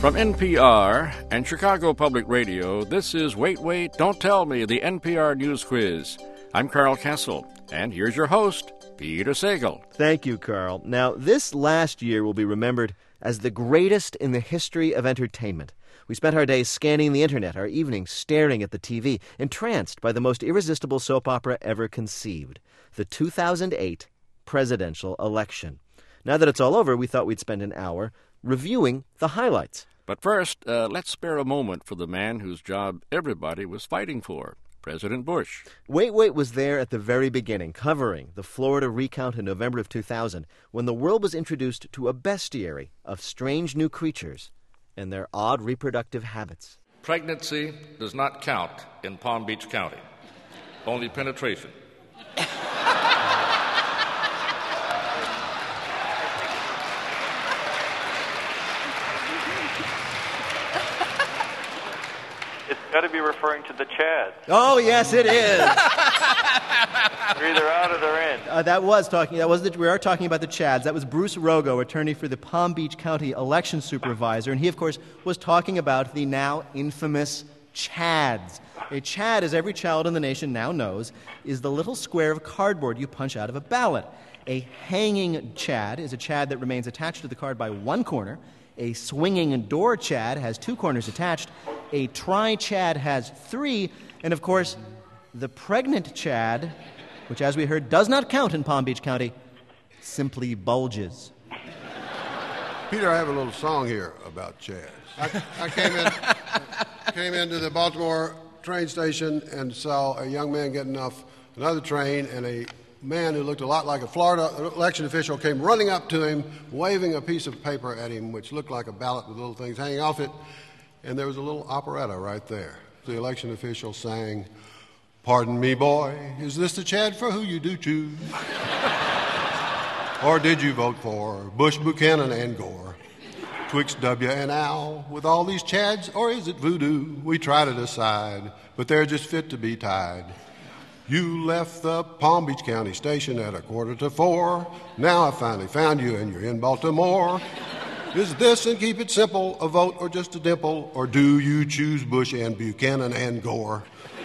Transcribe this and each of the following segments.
From NPR and Chicago Public Radio, this is Wait, Wait, Don't Tell Me, the NPR News Quiz. I'm Carl Castle, and here's your host, Peter Sagal. Thank you, Carl. Now, this last year will be remembered as the greatest in the history of entertainment. We spent our days scanning the internet, our evenings staring at the TV, entranced by the most irresistible soap opera ever conceived, the 2008 presidential election. Now that it's all over, we thought we'd spend an hour reviewing the highlights. But first, let's spare a moment for the man whose job everybody was fighting for, President Bush. Wait was there at the very beginning, covering the Florida recount in November of 2000, when the world was introduced to a bestiary of strange new creatures and their odd reproductive habits. Pregnancy does not count in Palm Beach County, only penetration. It's got to be referring to the Chads. Oh, yes, it is. They're either out or they're in. We are talking about the Chads. That was Bruce Rogo, attorney for the Palm Beach County election supervisor, and he, of course, was talking about the now infamous Chads. A Chad, as every child in the nation now knows, is the little square of cardboard you punch out of a ballot. A hanging Chad is a Chad that remains attached to the card by one corner. A swinging door Chad has two corners attached. A tri-Chad has three. And, of course, the pregnant Chad, which, as we heard, does not count in Palm Beach County, simply bulges. Peter, I have a little song here about Chads. I came into the Baltimore train station and saw a young man getting off another train, and a man who looked a lot like a Florida election official came running up to him, waving a piece of paper at him, which looked like a ballot with little things hanging off it. And there was a little operetta right there. The election official sang, "Pardon me, boy, is this the Chad for who you do choose? Or did you vote for Bush, Buchanan, and Gore? Twixt W and Al, with all these Chads, or is it voodoo? We try to decide, but they're just fit to be tied. You left the Palm Beach County station at 3:45. Now I finally found you and you're in Baltimore. Is this, and keep it simple, a vote or just a dimple? Or do you choose Bush and Buchanan and Gore?"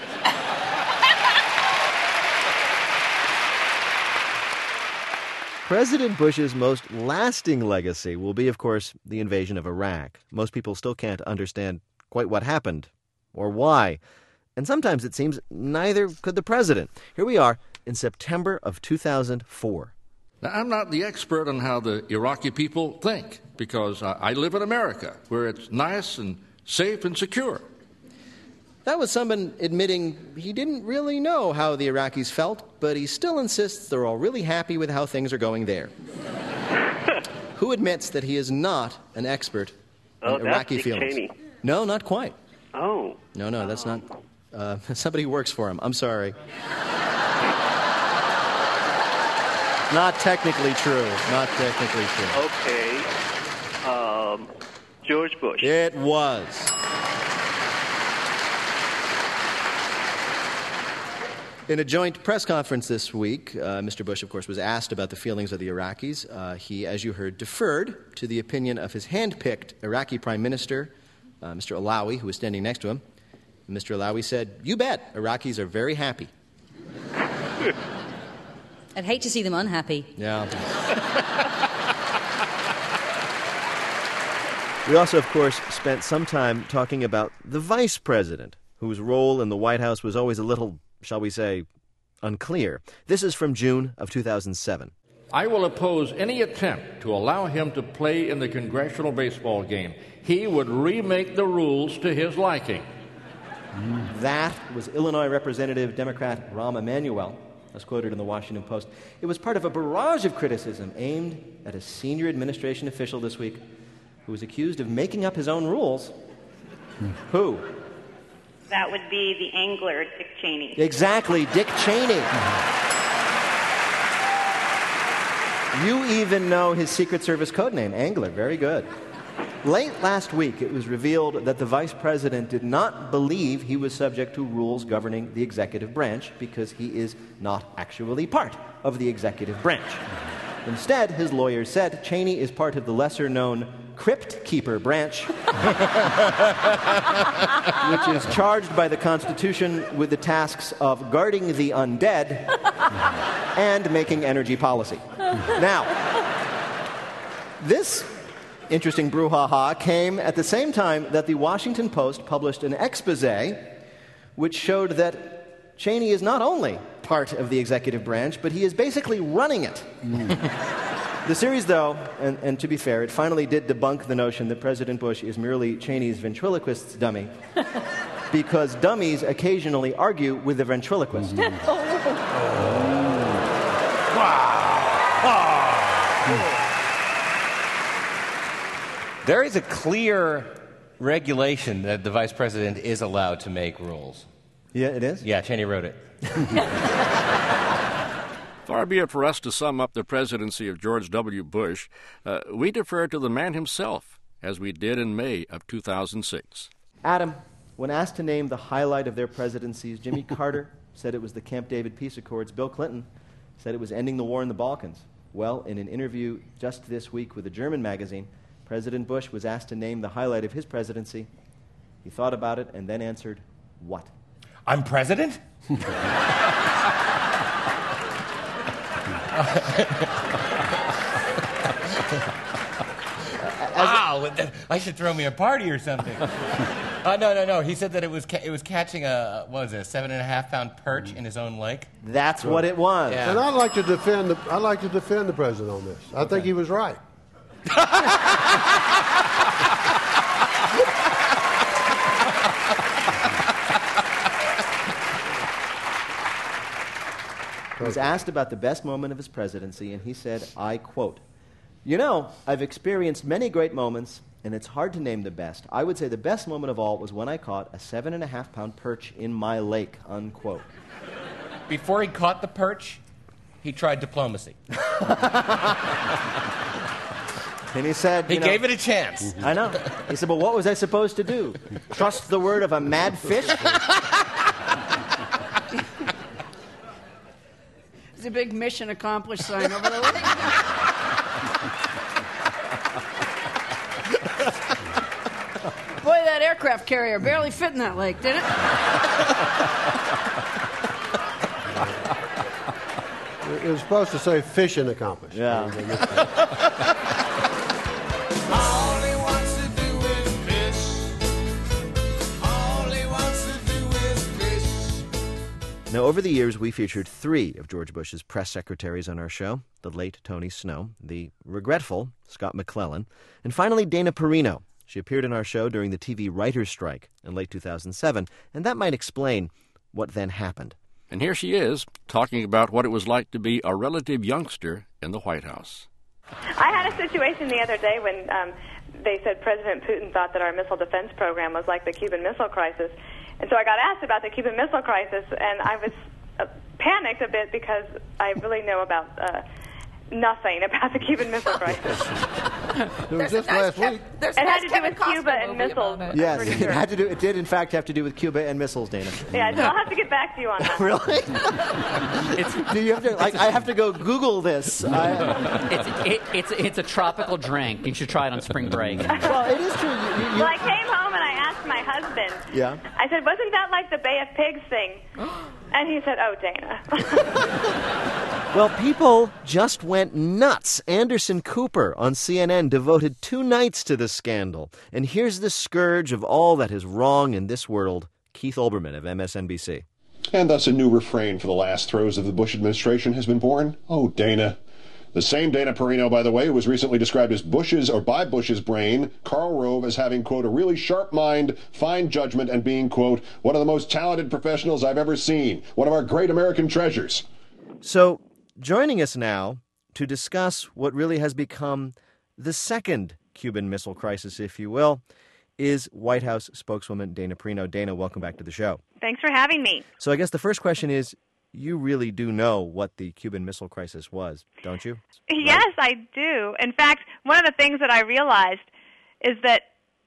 President Bush's most lasting legacy will be, of course, the invasion of Iraq. Most people still can't understand quite what happened or why. And sometimes it seems neither could the president. Here we are in September of 2004. Now, I'm not the expert on how the Iraqi people think, because I live in America, where it's nice and safe and secure. That was someone admitting he didn't really know how the Iraqis felt, but he still insists they're all really happy with how things are going there. Who admits that he is not an expert in Iraqi feelings? Cheney. No, not quite. Oh. No, that's not... somebody who works for him. I'm sorry. Not technically true. Okay. George Bush. It was. In a joint press conference this week, Mr. Bush, of course, was asked about the feelings of the Iraqis. He, as you heard, deferred to the opinion of his hand-picked Iraqi Prime Minister, Mr. Alawi, who was standing next to him. Mr. Alawi said, "You bet, Iraqis are very happy." I'd hate to see them unhappy. Yeah. We also, of course, spent some time talking about the vice president, whose role in the White House was always a little, shall we say, unclear. This is from June of 2007. I will oppose any attempt to allow him to play in the congressional baseball game. He would remake the rules to his liking. That was Illinois Representative Democrat Rahm Emanuel, as quoted in the Washington Post. It was part of a barrage of criticism aimed at a senior administration official this week who was accused of making up his own rules. Who? That would be the angler, Dick Cheney. Exactly, Dick Cheney. You even know his Secret Service code name, Angler. Very good. Late last week, it was revealed that the vice president did not believe he was subject to rules governing the executive branch because he is not actually part of the executive branch. Instead, his lawyers said Cheney is part of the lesser-known Crypt Keeper branch, which is charged by the Constitution with the tasks of guarding the undead and making energy policy. Now, this interesting brouhaha came at the same time that the Washington Post published an exposé which showed that Cheney is not only part of the executive branch, but he is basically running it. The series, though, and to be fair, it finally did debunk the notion that President Bush is merely Cheney's ventriloquist's dummy, because dummies occasionally argue with the ventriloquist. There is a clear regulation that the vice president is allowed to make rules. Yeah, it is? Yeah, Cheney wrote it. Far be it for us to sum up the presidency of George W. Bush. We defer to the man himself, as we did in May of 2006. Adam, when asked to name the highlight of their presidencies, Jimmy Carter said it was the Camp David Peace Accords. Bill Clinton said it was ending the war in the Balkans. Well, in an interview just this week with a German magazine, President Bush was asked to name the highlight of his presidency. He thought about it and then answered, what? I'm president? Wow, I should throw me a party or something. No. He said that it was catching a 7.5-pound perch in his own lake. That's what it was. Yeah. And I'd like to defend the president on this. I think he was right. He was asked about the best moment of his presidency, and he said, I quote, "You know, I've experienced many great moments, and it's hard to name the best. I would say the best moment of all was when I caught a 7.5-pound perch in my lake," unquote. Before he caught the perch, he tried diplomacy. And he said, he gave it a chance. I know. He said, well, what was I supposed to do? Trust the word of a mad fish? There's a big mission accomplished sign over the lake. Boy, that aircraft carrier barely fit in that lake, did it? It was supposed to say mission accomplished. Yeah. Now, over the years, we featured 3 of George Bush's press secretaries on our show: the late Tony Snow, the regretful Scott McClellan, and finally Dana Perino. She appeared on our show during the TV writers' strike in late 2007, and that might explain what then happened. And here she is, talking about what it was like to be a relative youngster in the White House. I had a situation the other day when they said President Putin thought that our missile defense program was like the Cuban Missile Crisis. And so I got asked about the Cuban Missile Crisis, and I was panicked a bit because I really know about nothing about the Cuban Missile Crisis. It was just last week. It had to do with Cuba and missiles. Yes, sure. It did in fact have to do with Cuba and missiles, Dana. Yeah, so I'll have to get back to you on that. Really? Do you have to, I have to go Google this. It's a tropical drink. You should try it on spring break. Well, it is true. Well, I came home and I asked my husband. Yeah. I said, wasn't that like the Bay of Pigs thing? And he said, oh, Dana. Well, people just went nuts. Anderson Cooper on CNN devoted 2 nights to this scandal. And here's the scourge of all that is wrong in this world, Keith Olbermann of MSNBC. And thus a new refrain for the last throes of the Bush administration has been born. Oh, Dana. The same Dana Perino, by the way, who was recently described as by Bush's brain, Karl Rove, as having, quote, a really sharp mind, fine judgment, and being, quote, one of the most talented professionals I've ever seen, one of our great American treasures. So, joining us now to discuss what really has become the second Cuban Missile Crisis, if you will, is White House spokeswoman Dana Perino. Dana, welcome back to the show. Thanks for having me. So I guess the first question is, you really do know what the Cuban Missile Crisis was, don't you? Yes, I do. In fact, one of the things that I realized is that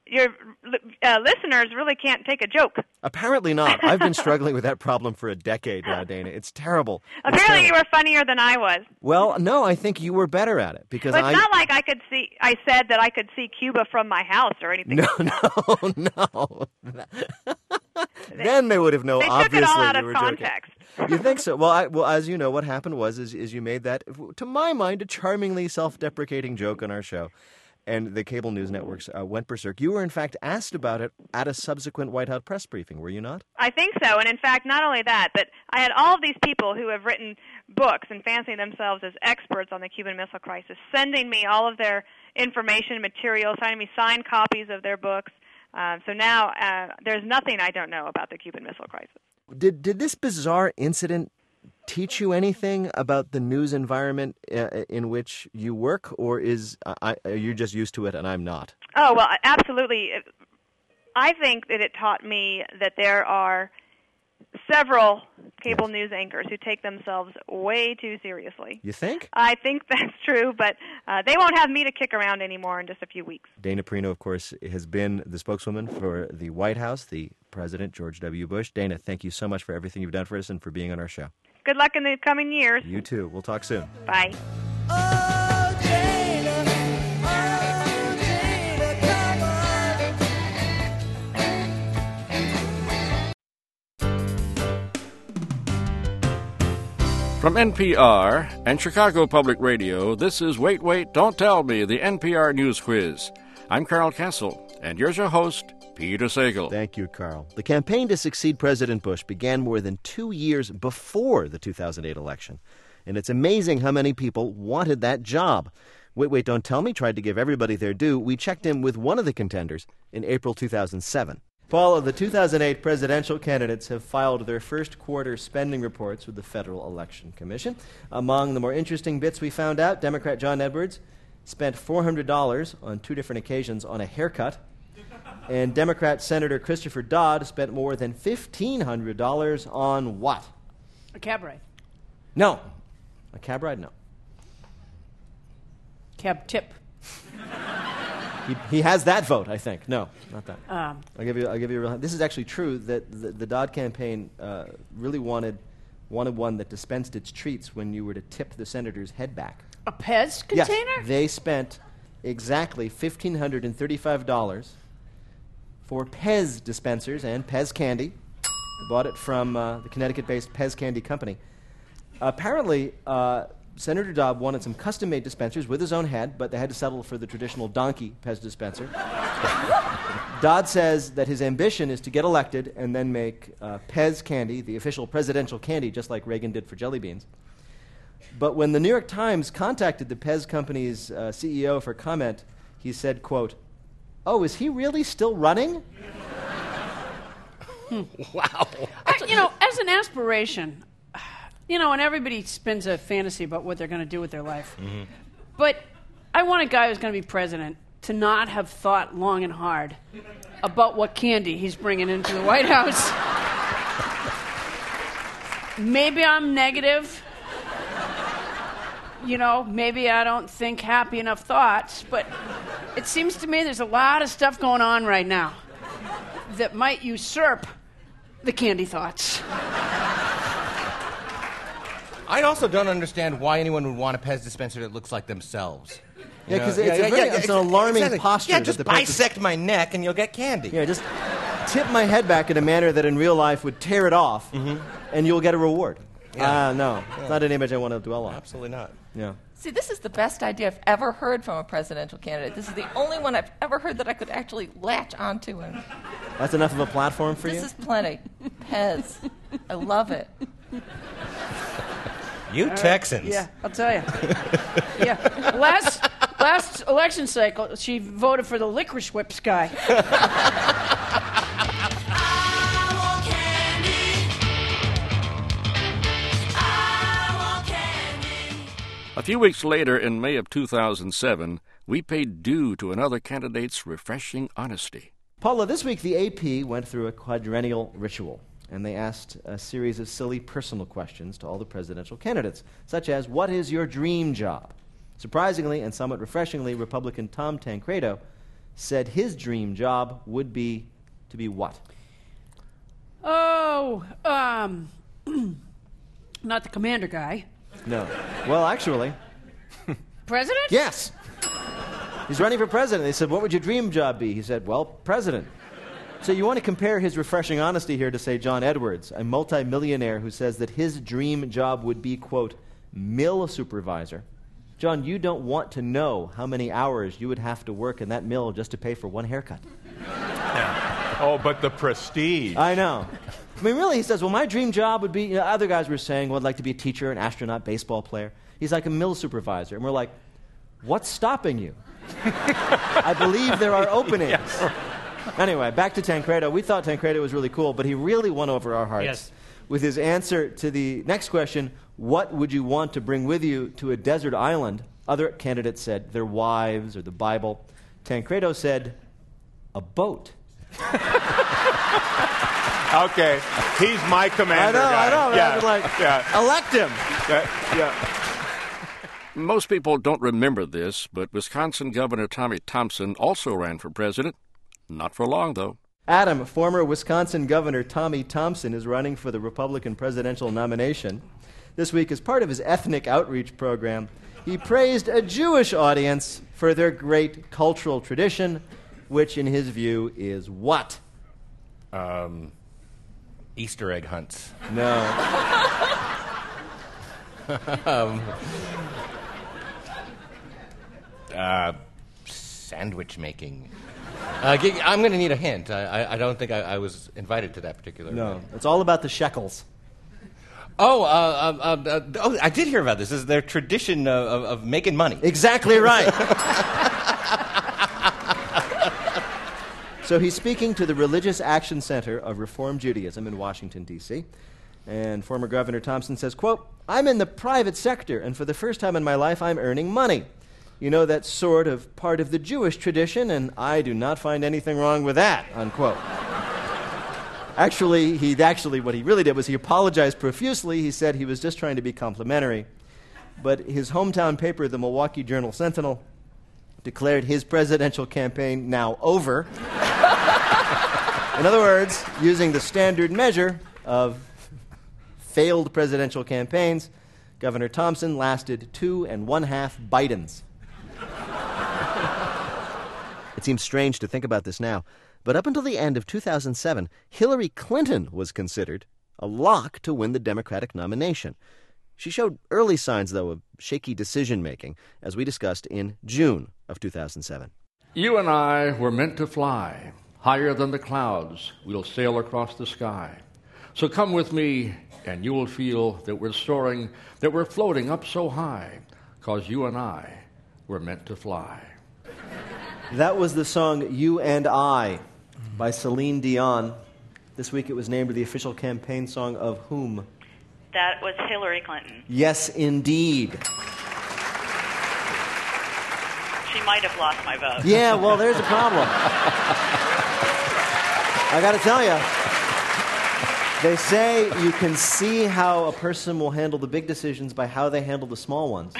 your listeners really can't take a joke. Apparently not. I've been struggling with that problem for a decade now, Dana. It's terrible. Apparently you were funnier than I was. Well, no, I think you were better at it because But it's not like I said that I could see Cuba from my house or anything. No. Then they would have known. They obviously took it all out you of were context. Joking. You think so? Well, as you know, what happened was is you made that, to my mind, a charmingly self-deprecating joke on our show. And the cable news networks went berserk. You were, in fact, asked about it at a subsequent White House press briefing, were you not? I think so. And, in fact, not only that, but I had all of these people who have written books and fancy themselves as experts on the Cuban Missile Crisis sending me all of their information, materials, sending me signed copies of their books. So now there's nothing I don't know about the Cuban Missile Crisis. Did this bizarre incident teach you anything about the news environment in which you work, or are you just used to it and I'm not? Oh, well, absolutely. I think that it taught me that there are several cable news anchors who take themselves way too seriously. You think? I think that's true, but they won't have me to kick around anymore in just a few weeks. Dana Perino, of course, has been the spokeswoman for the White House, the President, George W. Bush. Dana, thank you so much for everything you've done for us and for being on our show. Good luck in the coming years. You too. We'll talk soon. Bye. From NPR and Chicago Public Radio, this is Wait, Wait, Don't Tell Me, the NPR News Quiz. I'm Carl Castle, and here's your host, Peter Sagal. Thank you, Carl. The campaign to succeed President Bush began more than 2 years before the 2008 election, and it's amazing how many people wanted that job. Wait, Wait, Don't Tell Me tried to give everybody their due. We checked in with one of the contenders in April 2007. Paula, the 2008 presidential candidates have filed their first quarter spending reports with the Federal Election Commission. Among the more interesting bits we found out, Democrat John Edwards spent $400 on 2 different occasions on a haircut, and Democrat Senator Christopher Dodd spent more than $1,500 on what? A cab ride. No. A cab ride? No. Cab tip. He has that vote, I think. No, not that. I'll give you a real. This is actually true that the Dodd campaign really wanted one that dispensed its treats when you were to tip the senator's head back. A Pez container? Yes, they spent exactly $1,535 for Pez dispensers and Pez candy. They bought it from the Connecticut-based Pez Candy Company. Apparently, Senator Dodd wanted some custom-made dispensers with his own head, but they had to settle for the traditional donkey Pez dispenser. Dodd says that his ambition is to get elected and then make Pez candy the official presidential candy, just like Reagan did for jelly beans. But when the New York Times contacted the Pez company's CEO for comment, he said, quote, "Oh, is he really still running?" Wow. As an aspiration, and everybody spins a fantasy about what they're going to do with their life. Mm-hmm. But I want a guy who's going to be president to not have thought long and hard about what candy he's bringing into the White House. Maybe I'm negative. Maybe I don't think happy enough thoughts, but it seems to me there's a lot of stuff going on right now that might usurp the candy thoughts. I also don't understand why anyone would want a Pez dispenser that looks like themselves. Yeah, because it's an alarming posture. Yeah, just bisect my neck and you'll get candy. Yeah, just tip my head back in a manner that in real life would tear it off, and you'll get a reward. Yeah. No, it's not an image I want to dwell on. Absolutely not. Yeah. See, this is the best idea I've ever heard from a presidential candidate. This is the only one I've ever heard that I could actually latch onto. And that's enough of a platform for you? This is plenty. Pez. I love it. You Texans. Yeah, I'll tell you. Yeah. Last election cycle, she voted for the licorice whips guy. A few weeks later, in May of 2007, we paid due to another candidate's refreshing honesty. Paula, this week the AP went through a quadrennial ritual, and they asked a series of silly personal questions to all the presidential candidates, such as, what is your dream job? Surprisingly and somewhat refreshingly, Republican Tom Tancredo said his dream job would be to be what? Oh, not the commander guy. No. Well, actually. President? Yes. He's running for president. They said, what would your dream job be? He said, well, president. So you want to compare his refreshing honesty here to, say, John Edwards, a multimillionaire who says that his dream job would be, quote, mill supervisor. John, you don't want to know how many hours you would have to work in that mill just to pay for one haircut. Yeah. Oh, but the prestige. I know. I mean, really, he says, well, my dream job would be, other guys were saying, well, I'd like to be a teacher, an astronaut, baseball player. He's like a mill supervisor. And we're like, what's stopping you? I believe there are openings. Yes. Anyway, back to Tancredo. We thought Tancredo was really cool, but he really won over our hearts with his answer to the next question, what would you want to bring with you to a desert island? Other candidates said their wives or the Bible. Tancredo said, a boat. Okay, he's my commander guy. I know. Yeah. Elect him. Yeah. Most people don't remember this, but Wisconsin Governor Tommy Thompson also ran for president. Not for long, though. Adam, former Wisconsin Governor Tommy Thompson, is running for the Republican presidential nomination. This week, as part of his ethnic outreach program, he praised a Jewish audience for their great cultural tradition, which, in his view, is what? Easter egg hunts. No. Sandwich making. I'm going to need a hint. I don't think I was invited to that particular event. It's all about the shekels. I did hear about this. This is their tradition of making money. Exactly right. So he's speaking to the Religious Action Center of Reform Judaism in Washington, D.C., and former Governor Thompson says, quote, I'm in the private sector, and for the first time in my life, I'm earning money. You know, that's sort of part of the Jewish tradition, and I do not find anything wrong with that, unquote. Actually, what he really did was he apologized profusely. He said he was just trying to be complimentary. But his hometown paper, the Milwaukee Journal-Sentinel, declared his presidential campaign now over. In other words, using the standard measure of failed presidential campaigns, Governor Thompson lasted 2.5 Bidens. It seems strange to think about this now, but up until the end of 2007, Hillary Clinton was considered a lock to win the Democratic nomination. She showed early signs, though, of shaky decision-making, as we discussed in June of 2007. You and I were meant to fly. Higher than the clouds, we'll sail across the sky. So come with me, and you will feel that we're soaring, that we're floating up so high, 'cause you and I were meant to fly. That was the song You and I by Celine Dion. This week it was named the official campaign song of whom? That was Hillary Clinton. Yes, indeed. She might have lost my vote. Yeah, well, there's a problem. I got to tell you, they say you can see how a person will handle the big decisions by how they handle the small ones.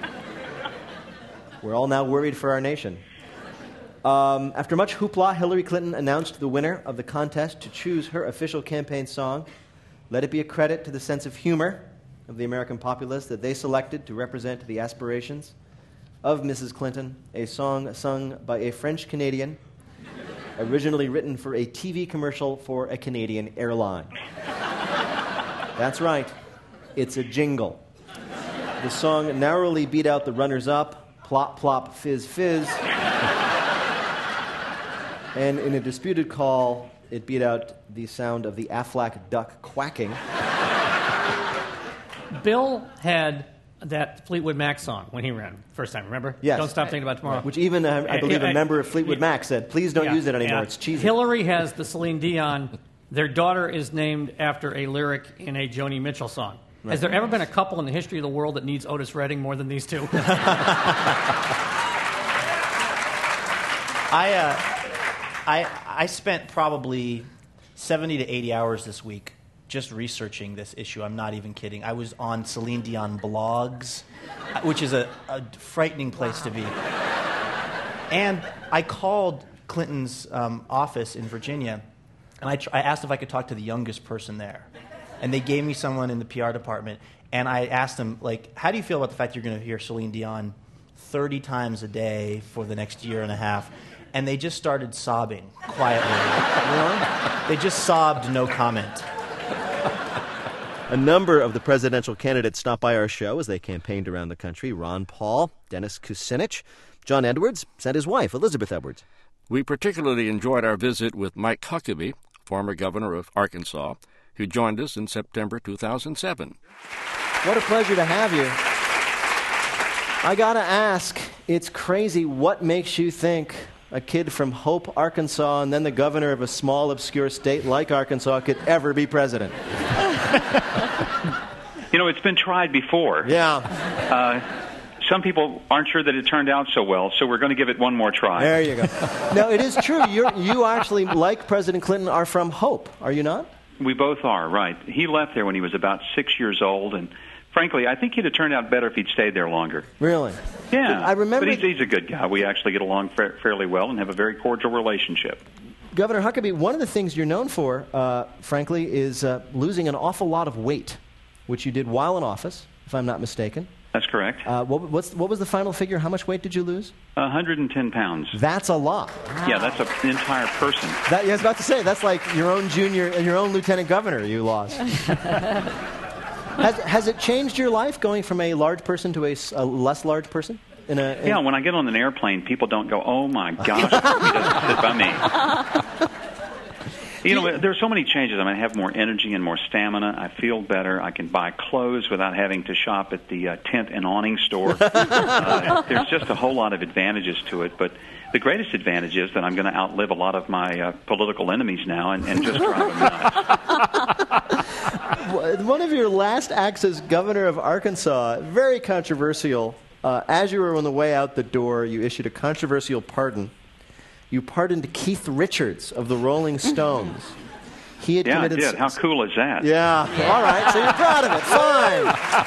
We're all now worried for our nation. After much hoopla, Hillary Clinton announced the winner of the contest to choose her official campaign song. Let it be a credit to the sense of humor of the American populace that they selected to represent the aspirations of Mrs. Clinton, a song sung by a French-Canadian, originally written for a TV commercial for a Canadian airline. That's right. It's a jingle. The song narrowly beat out the runners-up, Plop, Plop, Fizz, Fizz. And in a disputed call, it beat out the sound of the Aflac duck quacking. Bill had that Fleetwood Mac song when he ran first time, remember? Yes. Don't Stop Thinking About Tomorrow. Which even, I believe, a member of Fleetwood Mac said, please don't use it anymore, it's cheesy. Hillary has the Celine Dion. Their daughter is named after a lyric in a Joni Mitchell song. Right. Has there ever been a couple in the history of the world that needs Otis Redding more than these two? I spent probably 70 to 80 hours this week just researching this issue. I'm not even kidding. I was on Celine Dion blogs, which is a frightening place to be. And I called Clinton's office in Virginia, and I asked if I could talk to the youngest person there. And they gave me someone in the PR department, and I asked them, like, how do you feel about the fact you're going to hear Celine Dion 30 times a day for the next year and a half? And they just started sobbing quietly. They just sobbed, no comment. A number of the presidential candidates stopped by our show as they campaigned around the country. Ron Paul, Dennis Kucinich, John Edwards, and his wife, Elizabeth Edwards. We particularly enjoyed our visit with Mike Huckabee, former governor of Arkansas, who joined us in September 2007. What a pleasure to have you. I gotta ask, it's crazy, what makes you think a kid from Hope, Arkansas, and then the governor of a small, obscure state like Arkansas could ever be president? You know, it's been tried before. Yeah. Some people aren't sure that it turned out so well, so we're going to give it one more try. There you go. No, it is true. You actually, like President Clinton, are from Hope, are you not? We both are, right. He left there when he was about 6 years old, and frankly, I think he'd have turned out better if he'd stayed there longer. Really? Yeah. I remember. But he's a good guy. We actually get along fairly well and have a very cordial relationship. Governor Huckabee, one of the things you're known for, frankly, is losing an awful lot of weight, which you did while in office, if I'm not mistaken. That's correct. What was the final figure? How much weight did you lose? 110 pounds. That's a lot. Yeah, that's an entire person. I was about to say, that's like your own lieutenant governor you lost. Has it changed your life going from a large person to a less large person? Yeah, when I get on an airplane, people don't go, oh my gosh, he doesn't sit by me. You know, there's so many changes. I mean, I have more energy and more stamina. I feel better. I can buy clothes without having to shop at the tent and awning store. There's just a whole lot of advantages to it. But the greatest advantage is that I'm going to outlive a lot of my political enemies now and just drive them nuts. One of your last acts as governor of Arkansas, very controversial. As you were on the way out the door, you issued a controversial pardon. You pardoned Keith Richards of the Rolling Stones. He had I did. How cool is that? Yeah. All right, so you're proud of it. Fine.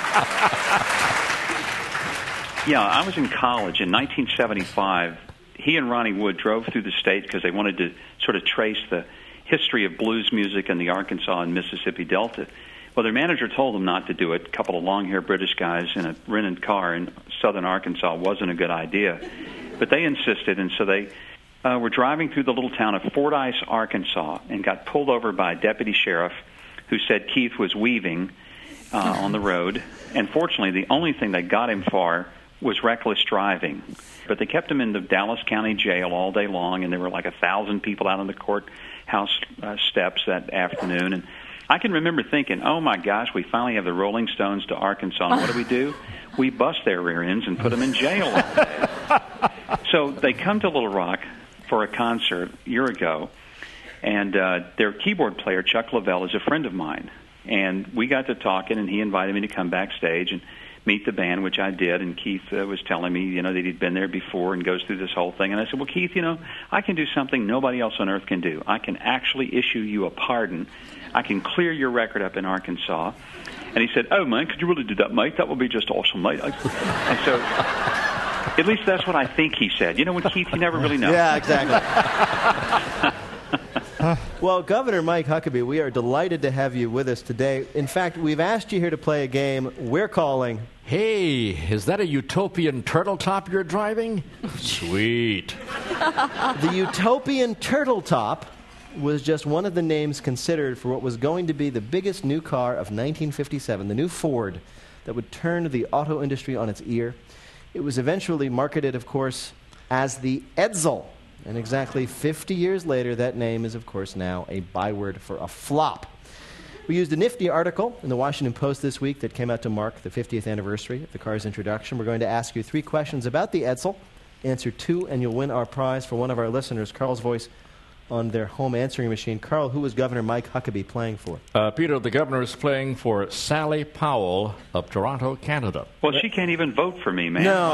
Yeah, I was in college in 1975. He and Ronnie Wood drove through the state because they wanted to sort of trace the history of blues music in the Arkansas and Mississippi Delta. Well, their manager told them not to do it. A couple of long-haired British guys in a rented car in southern Arkansas wasn't a good idea. But they insisted, and so they were driving through the little town of Fordyce, Arkansas, and got pulled over by a deputy sheriff who said Keith was weaving on the road. And fortunately, the only thing they got him for was reckless driving. But they kept him in the Dallas County Jail all day long, and there were like 1,000 people out on the courthouse steps that afternoon. And I can remember thinking, oh, my gosh, we finally have the Rolling Stones to Arkansas. And what do? We bust their rear ends and put them in jail all day. So they come to Little Rock for a concert a year ago, and their keyboard player, Chuck Lavelle, is a friend of mine. And we got to talking, and he invited me to come backstage and meet the band, which I did. And Keith was telling me, that he'd been there before and goes through this whole thing. And I said, well, Keith, I can do something nobody else on earth can do. I can actually issue you a pardon. I can clear your record up in Arkansas. And he said, oh, man, could you really do that, mate? That would be just awesome, mate. And so at least that's what I think he said. With Keith, you never really know. Yeah, exactly. Well, Governor Mike Huckabee, we are delighted to have you with us today. In fact, we've asked you here to play a game we're calling... Hey, is that a utopian turtle top you're driving? Sweet. The utopian turtle top was just one of the names considered for what was going to be the biggest new car of 1957, the new Ford, that would turn the auto industry on its ear. It was eventually marketed, of course, as the Edsel. And exactly 50 years later, that name is, of course, now a byword for a flop. We used a nifty article in the Washington Post this week that came out to mark the 50th anniversary of the car's introduction. We're going to ask you 3 questions about the Edsel. Answer 2, and you'll win our prize for one of our listeners, Carl's voice on their home answering machine. Carl, who was Governor Mike Huckabee playing for? Peter, the governor is playing for Sally Powell of Toronto, Canada. Well, she can't even vote for me, man. No.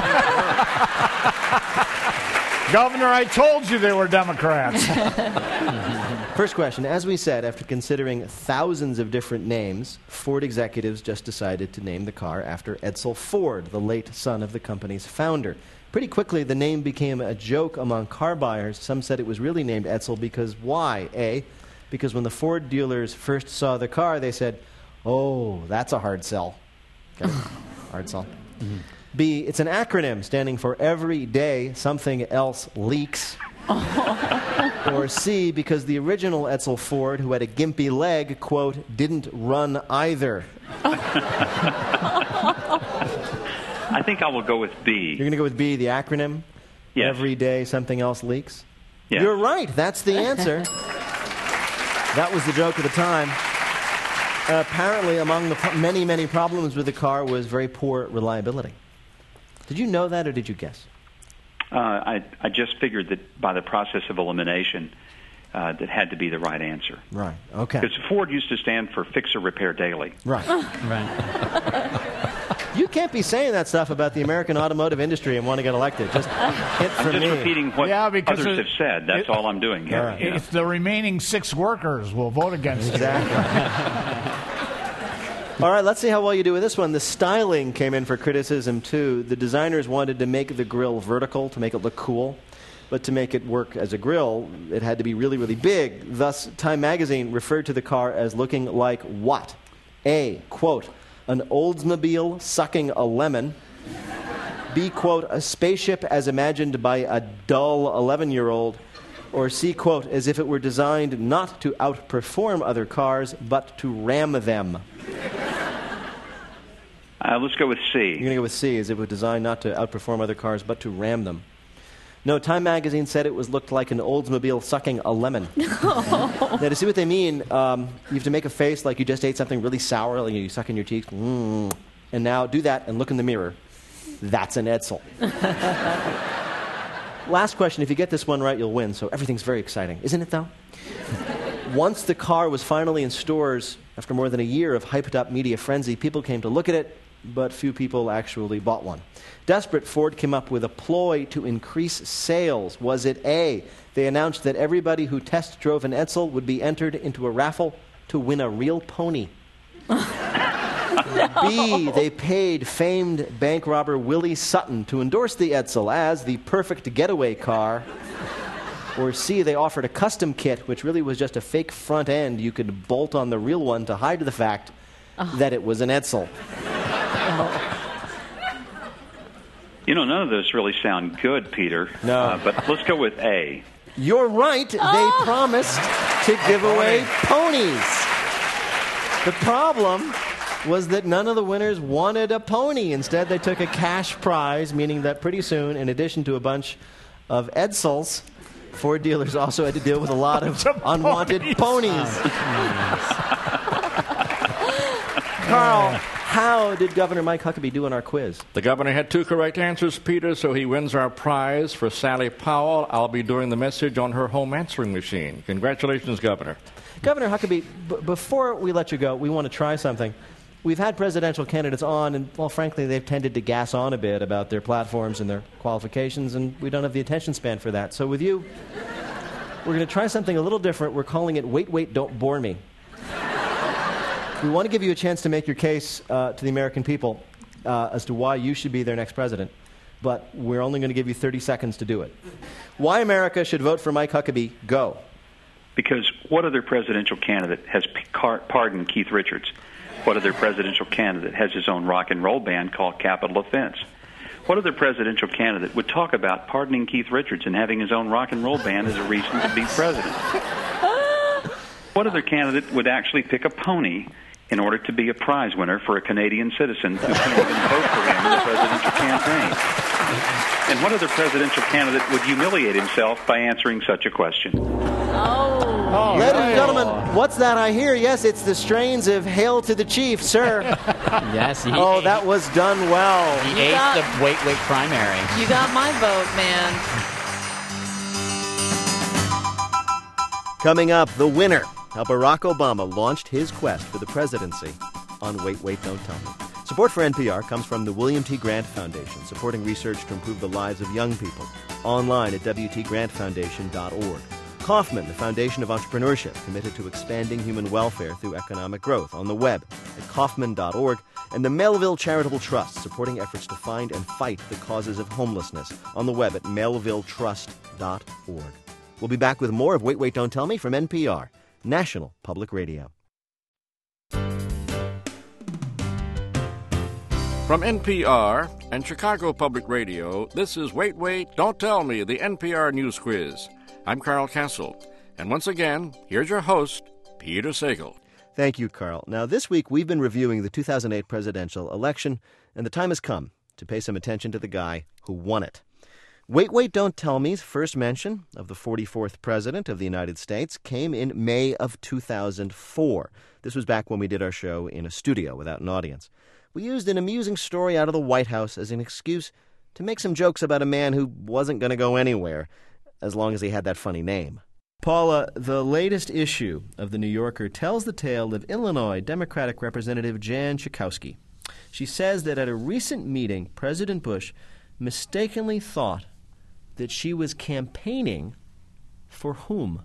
Governor, I told you they were Democrats. First question. As we said, after considering thousands of different names, Ford executives just decided to name the car after Edsel Ford, the late son of the company's founder. Pretty quickly, the name became a joke among car buyers. Some said it was really named Edsel because why? A, because when the Ford dealers first saw the car, they said, "Oh, that's a hard sell." Okay. Hard sell. Mm-hmm. B, it's an acronym standing for Every Day Something Else Leaks. Or C, because the original Edsel Ford, who had a gimpy leg, quote, didn't run either. I think I will go with B. You're going to go with B, the acronym? Yes. Every Day Something Else Leaks? Yes. You're right. That's the answer. That was the joke of the time. Apparently, among the many, many problems with the car was very poor reliability. Did you know that, or did you guess? I just figured that by the process of elimination, that had to be the right answer. Right, okay. Because Ford used to stand for Fix or Repair Daily. Right. You can't be saying that stuff about the American automotive industry and want to get elected. Just hit for me. I'm just repeating what others have said. That's all I'm doing here. Right. It's the remaining 6 workers will vote against exactly. All right, let's see how well you do with this one. The styling came in for criticism, too. The designers wanted to make the grill vertical to make it look cool. But to make it work as a grill, it had to be really, really big. Thus, Time magazine referred to the car as looking like what? A, quote, an Oldsmobile sucking a lemon. B, quote, a spaceship as imagined by a dull 11-year-old. Or C, quote, as if it were designed not to outperform other cars, but to ram them. Let's go with C. You're going to go with C, as if it was designed not to outperform other cars, but to ram them. No, Time magazine said it looked like an Oldsmobile sucking a lemon. Now, to see what they mean, you have to make a face like you just ate something really sour, like you suck in your cheeks. And now do that and look in the mirror. That's an Edsel. Last question. If you get this one right, you'll win. So everything's very exciting. Isn't it, though? Once the car was finally in stores, after more than a year of hyped-up media frenzy, people came to look at it, but few people actually bought one. Desperate, Ford came up with a ploy to increase sales. Was it A, they announced that everybody who test drove an Edsel would be entered into a raffle to win a real pony? B, they paid famed bank robber Willie Sutton to endorse the Edsel as the perfect getaway car. Or C, they offered a custom kit, which really was just a fake front end you could bolt on the real one to hide the fact that it was an Edsel. You know, none of those really sound good, Peter. No. But let's go with A. You're right. They promised to give away ponies. The problem was that none of the winners wanted a pony. Instead, they took a cash prize, meaning that pretty soon, in addition to a bunch of Edsels, Ford dealers also had to deal with a lot of unwanted ponies. Carl, how did Governor Mike Huckabee do in our quiz? The governor had 2 correct answers, Peter, so he wins our prize. For Sally Powell, I'll be doing the message on her home answering machine. Congratulations, Governor. Governor Huckabee, before we let you go, we want to try something. We've had presidential candidates on, and, well, frankly, they've tended to gas on a bit about their platforms and their qualifications, and we don't have the attention span for that. So with you, we're going to try something a little different. We're calling it Wait, Wait, Don't Bore Me. We want to give you a chance to make your case to the American people as to why you should be their next president, but we're only going to give you 30 seconds to do it. Why America should vote for Mike Huckabee? Go. Because what other presidential candidate has pardoned Keith Richards? What other presidential candidate has his own rock and roll band called Capital Offense? What other presidential candidate would talk about pardoning Keith Richards and having his own rock and roll band as a reason to be president? What other candidate would actually pick a pony in order to be a prize winner for a Canadian citizen who couldn't even vote for him in the presidential campaign? And what other presidential candidate would humiliate himself by answering such a question? Ladies and gentlemen, what's that I hear? Yes, it's the strains of Hail to the Chief, sir. Yes. That was done well. He aced the Wait, Wait primary. You got my vote, man. Coming up, the winner. How Barack Obama launched his quest for the presidency on Wait, Wait, Don't Tell Me. Support for NPR comes from the William T. Grant Foundation, supporting research to improve the lives of young people. Online at WTGrantFoundation.org. Kauffman, the foundation of entrepreneurship, committed to expanding human welfare through economic growth, on the web at Kauffman.org, and the Melville Charitable Trust, supporting efforts to find and fight the causes of homelessness, on the web at melvilletrust.org. We'll be back with more of Wait, Wait, Don't Tell Me from NPR, National Public Radio. From NPR and Chicago Public Radio, this is Wait, Wait, Don't Tell Me, the NPR News Quiz. I'm Carl Castle, and once again, here's your host, Peter Sagal. Thank you, Carl. Now, this week we've been reviewing the 2008 presidential election, and the time has come to pay some attention to the guy who won it. Wait, Wait, Don't Tell Me's first mention of the 44th president of the United States came in May of 2004. This was back when we did our show in a studio without an audience. We used an amusing story out of the White House as an excuse to make some jokes about a man who wasn't going to go anywhere, as long as he had that funny name. Paula, the latest issue of The New Yorker tells the tale of Illinois Democratic Representative Jan Schakowsky. She says that at a recent meeting, President Bush mistakenly thought that she was campaigning for whom?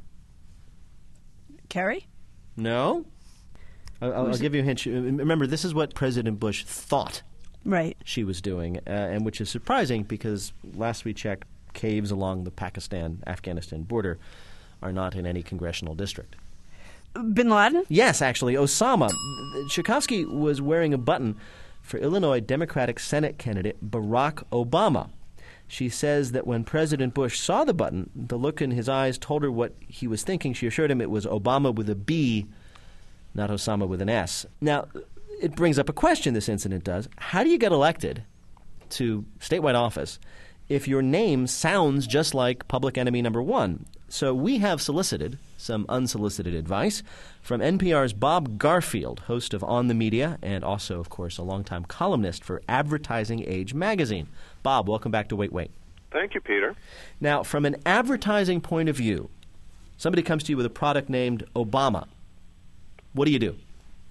Kerry? No. I'll give you a hint. Remember, this is what President Bush thought she was doing, and which is surprising because last we checked, caves along the Pakistan-Afghanistan border are not in any congressional district. Bin Laden? Yes, actually. Osama. Schakowsky was wearing a button for Illinois Democratic Senate candidate Barack Obama. She says that when President Bush saw the button, the look in his eyes told her what he was thinking. She assured him it was Obama with a B, not Osama with an S. Now, it brings up a question, this incident does. How do you get elected to statewide office if your name sounds just like public enemy number one? So we have solicited some unsolicited advice from NPR's Bob Garfield, host of On the Media, and also, of course, a longtime columnist for Advertising Age magazine. Bob, welcome back to Wait, Wait. Thank you, Peter. Now, from an advertising point of view, somebody comes to you with a product named Obama. What do you do?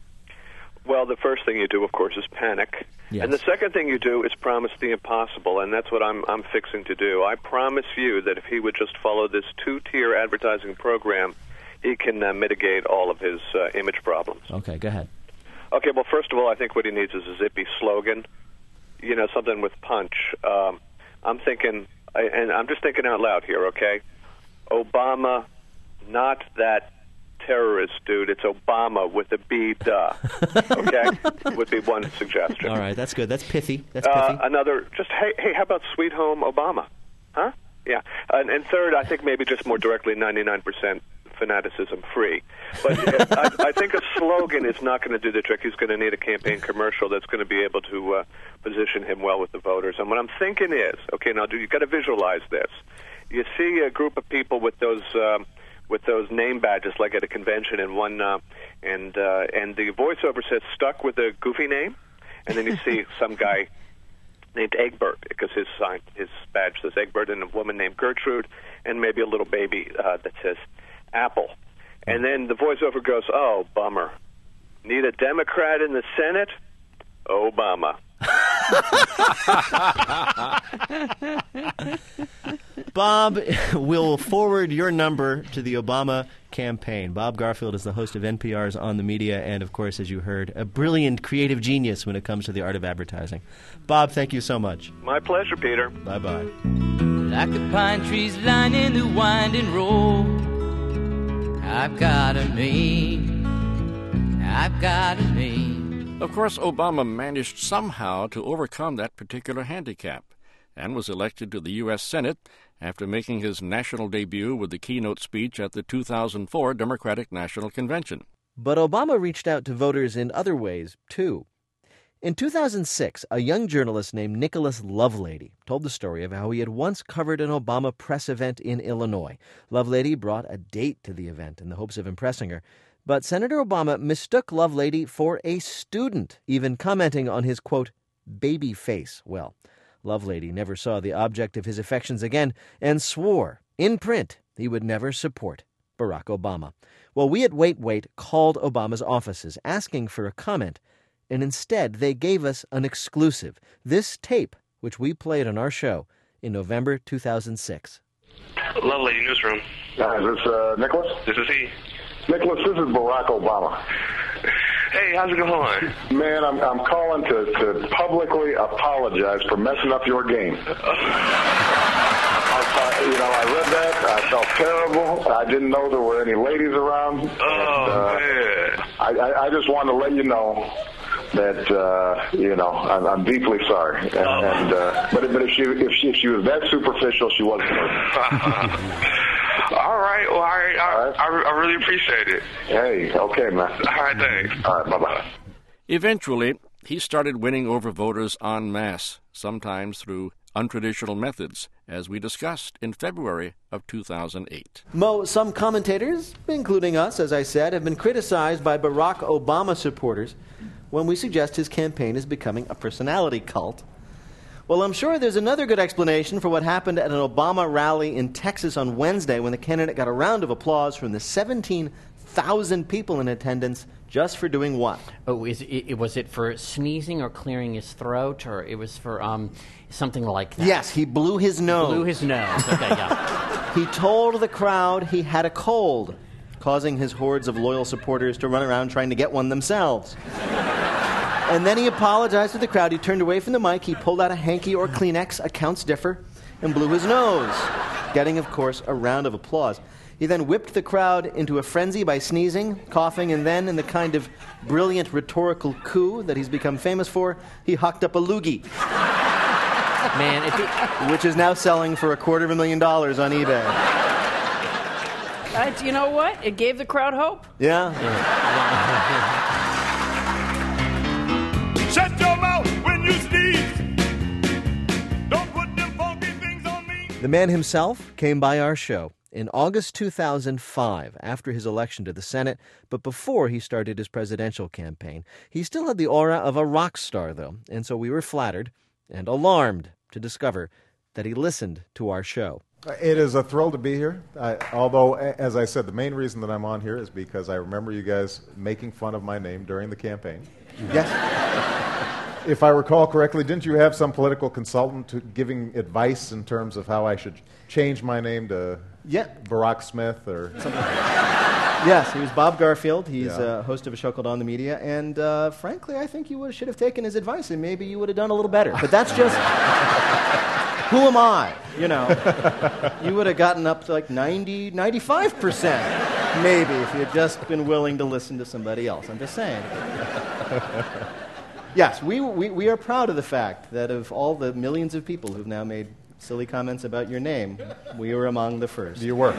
Well, the first thing you do, of course, is panic. Yes. And the second thing you do is promise the impossible, and that's what I'm fixing to do. I promise you that if he would just follow this two-tier advertising program, he can mitigate all of his image problems. Okay, go ahead. Okay, well, first of all, I think what he needs is a zippy slogan, something with punch. I'm thinking, and I'm just thinking out loud here, okay? Obama, not that terrorist dude. It's Obama with a B, duh. Okay? Would be one suggestion. All right, that's good. That's pithy. That's pithy. Another, just, hey, how about Sweet Home Obama? Huh? Yeah. And third, I think maybe just more directly 99% fanaticism free. But I think a slogan is not going to do the trick. He's going to need a campaign commercial that's going to be able to position him well with the voters. And what I'm thinking is, okay, now you've got to visualize this. You see a group of people with those name badges, like at a convention, and and the voiceover says "stuck with a goofy name," and then you see some guy named Egbert because his badge says Egbert, and a woman named Gertrude, and maybe a little baby that says Apple, and then the voiceover goes, "Oh, bummer. Need a Democrat in the Senate? Obama." Bob will forward your number to the Obama campaign. Bob Garfield is the host of NPR's On the Media and, of course, as you heard, a brilliant creative genius when it comes to the art of advertising. Bob, thank you so much. My pleasure, Peter. Bye-bye. Like the pine trees lining the winding road, I've got a name, I've got a name. Of course, Obama managed somehow to overcome that particular handicap and was elected to the U.S. Senate after making his national debut with the keynote speech at the 2004 Democratic National Convention. But Obama reached out to voters in other ways, too. In 2006, a young journalist named Nicholas Lovelady told the story of how he had once covered an Obama press event in Illinois. Lovelady brought a date to the event in the hopes of impressing her. But Senator Obama mistook Lovelady for a student, even commenting on his, quote, baby face. Well, Lovelady never saw the object of his affections again and swore, in print, he would never support Barack Obama. Well, we at Wait, Wait called Obama's offices asking for a comment, and instead they gave us an exclusive, this tape, which we played on our show in November 2006. Lovelady Newsroom. Is this Nicholas? This is he. Nicholas, this is Barack Obama. Hey, how's it going? Man, I'm calling to publicly apologize for messing up your game. I read that. I felt terrible. I didn't know there were any ladies around. Man. I just wanted to let you know that I'm deeply sorry. But if she was that superficial, she wasn't. All right. Well, I really appreciate it. Hey, okay, man. All right, thanks. All right, bye-bye. Eventually, he started winning over voters en masse, sometimes through untraditional methods, as we discussed in February of 2008. Mo, some commentators, including us, as I said, have been criticized by Barack Obama supporters when we suggest his campaign is becoming a personality cult. Well, I'm sure there's another good explanation for what happened at an Obama rally in Texas on Wednesday when the candidate got a round of applause from the 17,000 people in attendance just for doing what? Oh, was it for sneezing or clearing his throat, or it was for something like that? Yes, he blew his nose. Blew his nose. Okay, yeah. He told the crowd he had a cold, causing his hordes of loyal supporters to run around trying to get one themselves. And then he apologized to the crowd. He turned away from the mic. He pulled out a hanky or Kleenex, accounts differ, and blew his nose, getting, of course, a round of applause. He then whipped the crowd into a frenzy by sneezing, coughing, and then, in the kind of brilliant rhetorical coup that he's become famous for, he hucked up a loogie. Man, which is now selling for $250,000 on eBay. You know what? It gave the crowd hope. Yeah. Shut your mouth when you sneeze. Don't put them funky things on me. The man himself came by our show in August 2005, after his election to the Senate, but before he started his presidential campaign. He still had the aura of a rock star, though, and so we were flattered and alarmed to discover that he listened to our show. It is a thrill to be here, although, as I said, the main reason that I'm on here is because I remember you guys making fun of my name during the campaign. Yes. If I recall correctly, didn't you have some political consultant giving advice in terms of how I should change my name to Barack Smith or something? Yes, he was Bob Garfield. He's a host of a show called On the Media, and frankly, I think you should have taken his advice, and maybe you would have done a little better. But that's just... Who am I? You would have gotten up to like 90, 95%, maybe, if you had just been willing to listen to somebody else. I'm just saying. Yes, we are proud of the fact that of all the millions of people who've now made silly comments about your name, we were among the first. You were.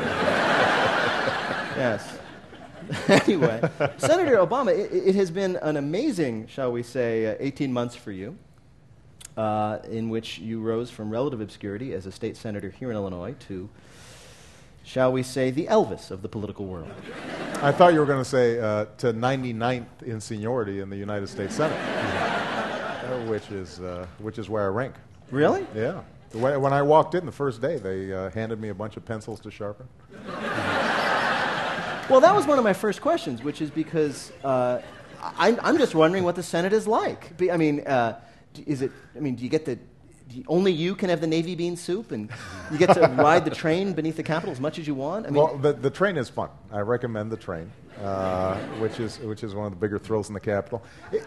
Yes. Anyway, Senator Obama, it has been an amazing, shall we say, 18 months for you, in which you rose from relative obscurity as a state senator here in Illinois to, shall we say, the Elvis of the political world. I thought you were going to say to 99th in seniority in the United States Senate, which is where I rank. Really? Yeah. When I walked in the first day, they handed me a bunch of pencils to sharpen. Well, that was one of my first questions, which is because I'm just wondering what the Senate is like. I mean, do you get only you can have the navy bean soup, and you get to ride the train beneath the Capitol as much as you want? I mean, well, the train is fun. I recommend the train, which is one of the bigger thrills in the Capitol.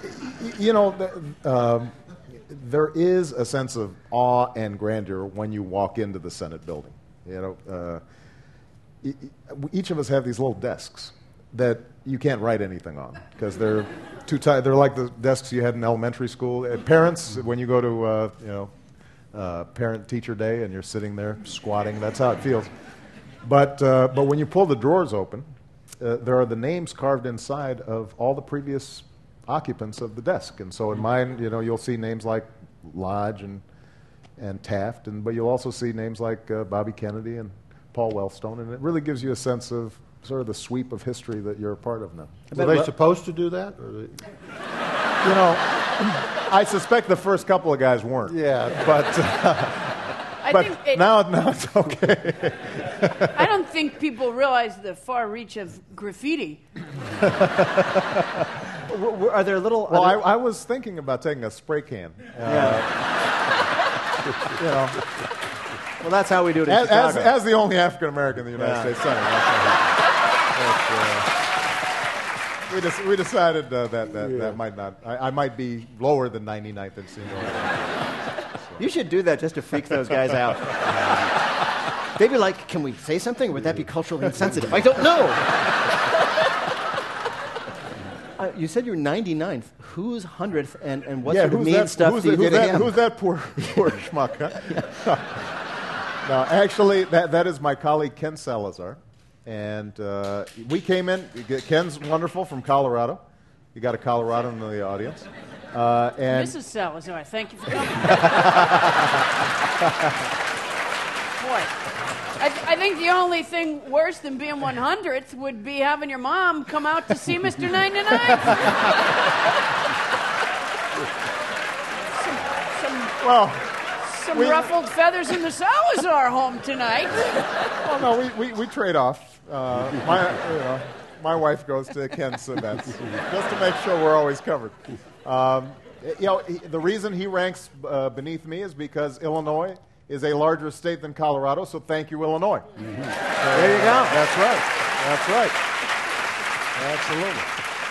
There is a sense of awe and grandeur when you walk into the Senate building. Each of us have these little desks that you can't write anything on because they're too tight. They're like the desks you had in elementary school. Parents, when you go to parent-teacher day and you're sitting there squatting, that's how it feels. But when you pull the drawers open, there are the names carved inside of all the previous occupants of the desk. And so in mine, you'll see names like Lodge and Taft, but you'll also see names like Bobby Kennedy and Paul Wellstone, and it really gives you a sense of sort of the sweep of history that you're a part of now. Are they supposed to do that? Or I suspect the first couple of guys weren't. Yeah, but now it's okay. I don't think people realize the far reach of graffiti. Are there little... Well, I was thinking about taking a spray can. Well, that's how we do it in as, Chicago. as the only African American in the United States Senate. We decided that might not. I might be lower than 99th in seniority. You should do that just to freak those guys out. They'd be like, "Can we say something? Would that be culturally insensitive?" I don't know. You said you're 99th. Who's 100th, and what sort of mean stuff do you do to him? Who's that poor schmuck? Huh? No, actually, that is my colleague Ken Salazar. And we came in. Ken's wonderful from Colorado. You got a Coloradan in the audience. And Mrs. Salazar, thank you for coming. Boy, I think the only thing worse than being 100th would be having your mom come out to see Mr. 99. Some ruffled feathers in the Salazar home tonight. Well, no, we trade off. My wife goes to Ken's events just to make sure we're always covered. The reason he ranks beneath me is because Illinois is a larger state than Colorado, so thank you, Illinois. Mm-hmm. There you go. That's right. Absolutely.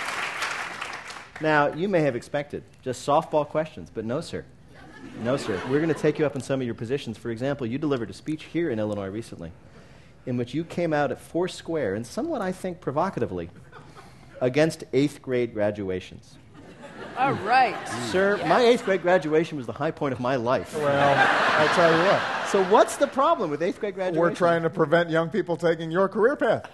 Now, you may have expected just softball questions, but no, sir. No, sir. We're going to take you up in some of your positions. For example, you delivered a speech here in Illinois recently in which you came out at foursquare, and somewhat, I think, provocatively, against 8th grade graduations. All right. Sir, my 8th grade graduation was the high point of my life. Well, I'll tell you what. So what's the problem with 8th grade graduation? We're trying to prevent young people taking your career path.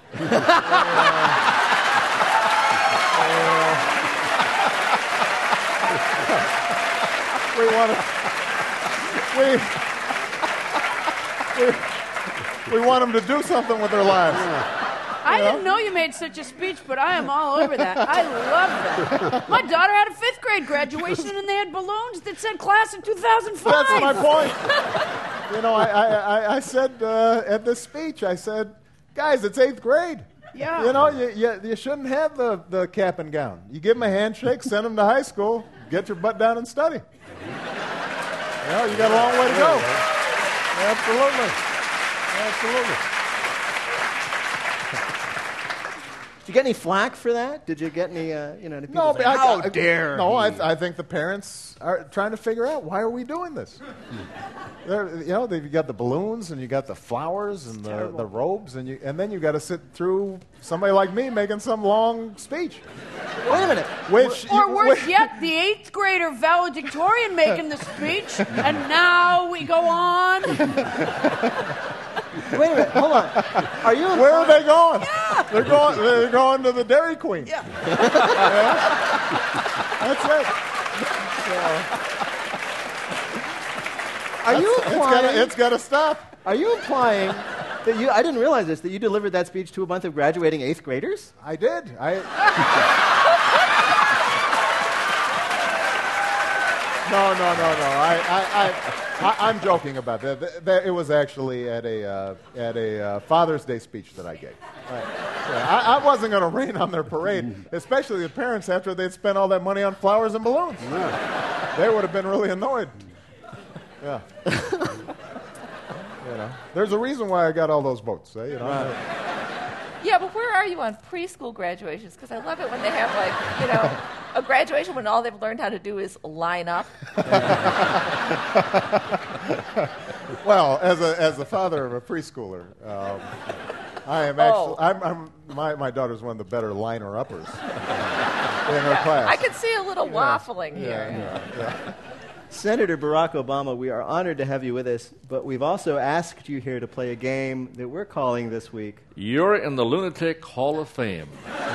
We want them to do something with their lives. I didn't know you made such a speech, but I am all over that. I love that. My daughter had a 5th grade graduation, and they had balloons that said class of 2005. That's my point. I said at this speech, I said, guys, it's 8th grade. Yeah. You shouldn't have the cap and gown. You give them a handshake, send them to high school, get your butt down and study. You got a long way to go. Absolutely. Did you get any flack for that? Did you get any, any people No, say, how dare No, he? I think the parents are trying to figure out, why are we doing this? You've got the balloons, and you got the flowers, and the robes, and then you got to sit through somebody like me making some long speech. Wait a minute. Or worse yet, the 8th grader valedictorian making the speech, and now we go on. Wait a minute, hold on. Are you? Where are they going? Yeah. They're going to the Dairy Queen. Yeah. That's it. Are you implying? It's got to stop. Are you implying that you? I didn't realize this. That you delivered that speech to a bunch of graduating 8th graders? I did. No. I'm joking about that. It was actually at a Father's Day speech that I gave. I wasn't going to rain on their parade, especially the parents after they'd spent all that money on flowers and balloons. They would have been really annoyed. Yeah. There's a reason why I got all those votes. Yeah, but where are you on preschool graduations? Because I love it when they have, a graduation when all they've learned how to do is line up. Well, as the father of a preschooler, I am actually. My daughter's one of the better liner-uppers in her class. I can see a little waffling here. Yeah. Senator Barack Obama, we are honored to have you with us, but we've also asked you here to play a game that we're calling this week. You're in the Lunatic Hall of Fame.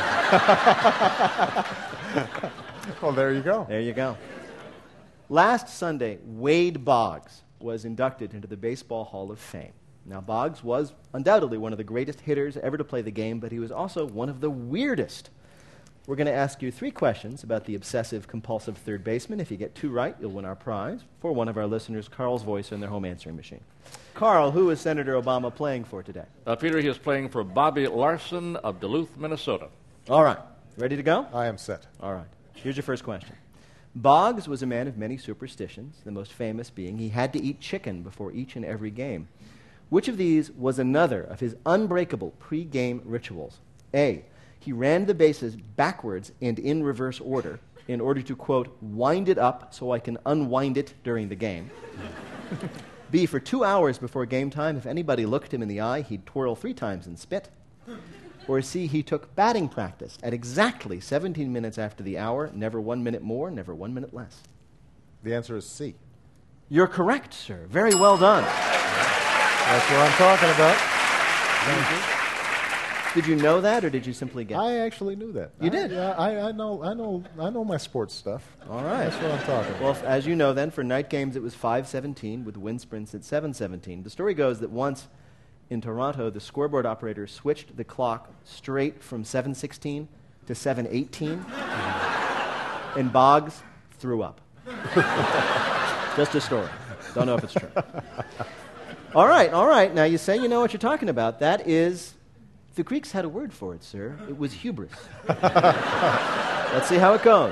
Well, there you go. There you go. Last Sunday, Wade Boggs was inducted into the Baseball Hall of Fame. Now, Boggs was undoubtedly one of the greatest hitters ever to play the game, but he was also one of the weirdest. We're going to ask you 3 questions about the obsessive-compulsive third baseman. If you get 2 right, you'll win our prize for one of our listeners, Carl's voice in their home answering machine. Carl, who is Senator Obama playing for today? Peter, he is playing for Bobby Larson of Duluth, Minnesota. All right. Ready to go? I am set. All right. Here's your first question. Boggs was a man of many superstitions, the most famous being he had to eat chicken before each and every game. Which of these was another of his unbreakable pre-game rituals? A, he ran the bases backwards and in reverse order in order to, quote, wind it up so I can unwind it during the game. B, for 2 hours before game time, if anybody looked him in the eye, he'd twirl 3 times and spit. Or C, he took batting practice at exactly 17 minutes after the hour, never 1 minute more, never 1 minute less. The answer is C. You're correct, sir. Very well done. That's what I'm talking about. Thank you. Did you know that, or did you simply guess? I actually knew that. You did? Yeah, I know my sports stuff. All right. That's what I'm talking about. Well, as you know then, for night games it was 5:17 with wind sprints at 7:17. The story goes that once in Toronto, the scoreboard operator switched the clock straight from 7:16 to 7:18, and Boggs threw up. Just a story. Don't know if it's true. All right. Now, you say you know what you're talking about. That is, the Greeks had a word for it, sir. It was hubris. Let's see how it goes.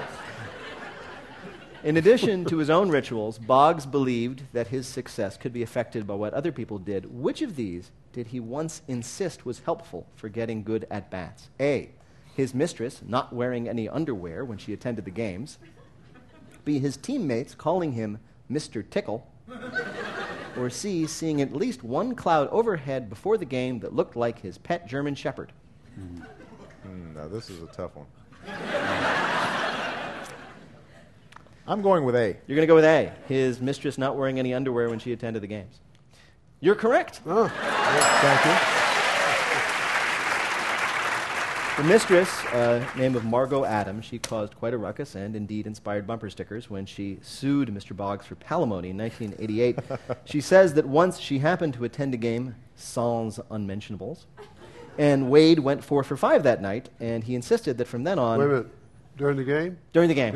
In addition to his own rituals, Boggs believed that his success could be affected by what other people did. Which of these did he once insist was helpful for getting good at-bats? A, his mistress not wearing any underwear when she attended the games. B, his teammates calling him Mr. Tickle. Or C, seeing at least one cloud overhead before the game that looked like his pet German Shepherd. Now, this is a tough one. I'm going with A. You're going to go with A, his mistress not wearing any underwear when she attended the games. You're correct. Oh, thank you. The mistress, name of Margot Adams, she caused quite a ruckus and indeed inspired bumper stickers when she sued Mr. Boggs for palimony in 1988. She says that once she happened to attend a game sans unmentionables, and Wade went 4 for 5 that night, and he insisted that from then on... Wait a minute. During the game? During the game.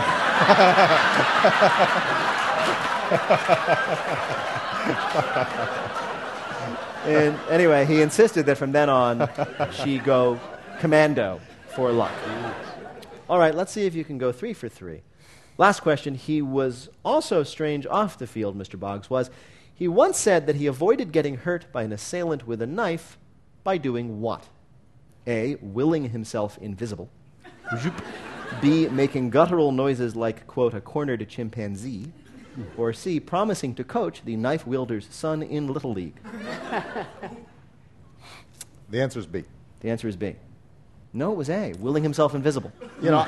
And anyway, he insisted that from then on she go commando for luck. All right, let's see if you can go 3 for 3. Last question. He was also strange off the field, Mr. Boggs was. He once said that he avoided getting hurt by an assailant with a knife by doing what? A, willing himself invisible. B, making guttural noises like, quote, a cornered chimpanzee. Or C, promising to coach the knife wielder's son in Little League. The answer is B. The answer is B. No, it was A, willing himself invisible. You know...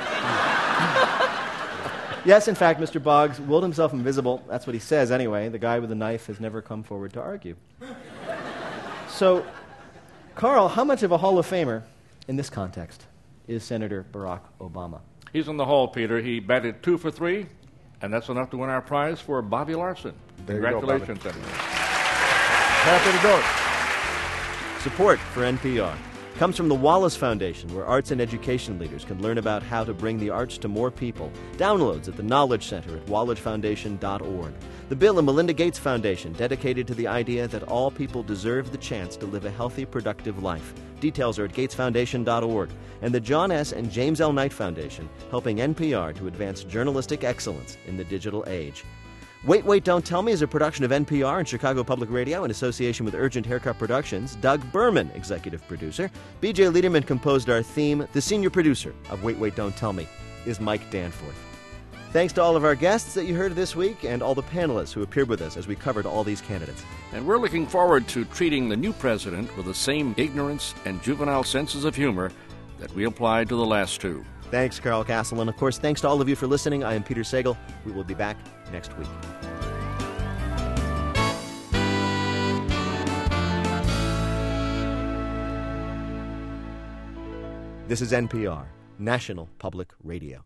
Yes, in fact, Mr. Boggs willed himself invisible. That's what he says anyway. The guy with the knife has never come forward to argue. So, Carl, how much of a Hall of Famer in this context is Senator Barack Obama? He's in the hall, Peter. He batted 2 for 3, and that's enough to win our prize for Bobby Larson. There you go, Congratulations, Senator. Happy to do it. Support for NPR comes from the Wallace Foundation, where arts and education leaders can learn about how to bring the arts to more people. Downloads at the Knowledge Center at wallacefoundation.org. The Bill and Melinda Gates Foundation, dedicated to the idea that all people deserve the chance to live a healthy, productive life. Details are at gatesfoundation.org. And the John S. and James L. Knight Foundation, helping NPR to advance journalistic excellence in the digital age. Wait, Don't Tell Me is a production of NPR and Chicago Public Radio in association with Urgent Haircut Productions. Doug Berman, executive producer. B.J. Liederman composed our theme. The senior producer of Wait, Don't Tell Me is Mike Danforth. Thanks to all of our guests that you heard this week and all the panelists who appeared with us as we covered all these candidates. And we're looking forward to treating the new president with the same ignorance and juvenile senses of humor that we applied to the last two. Thanks, Carl Castle. And, of course, thanks to all of you for listening. I am Peter Sagal. We will be back next week. This is NPR, National Public Radio.